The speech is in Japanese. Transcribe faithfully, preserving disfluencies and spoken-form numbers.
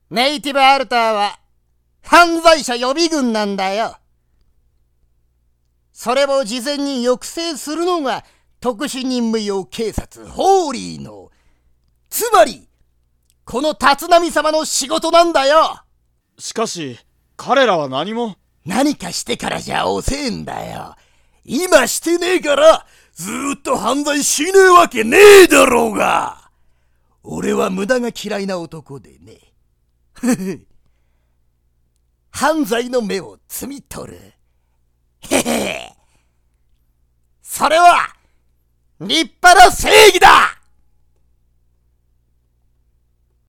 ネイティブアルターは犯罪者予備軍なんだよ。それを事前に抑制するのが特殊任務用警察ホーリーの、つまりこの立浪様の仕事なんだよ。 しかし彼らは何も。 何かしてからじゃ遅えんだよ。今してねえからずーっと犯罪しねえわけねえだろうが。俺は無駄が嫌いな男でね。犯罪の芽を摘み取る。へへ。それは立派な正義だ。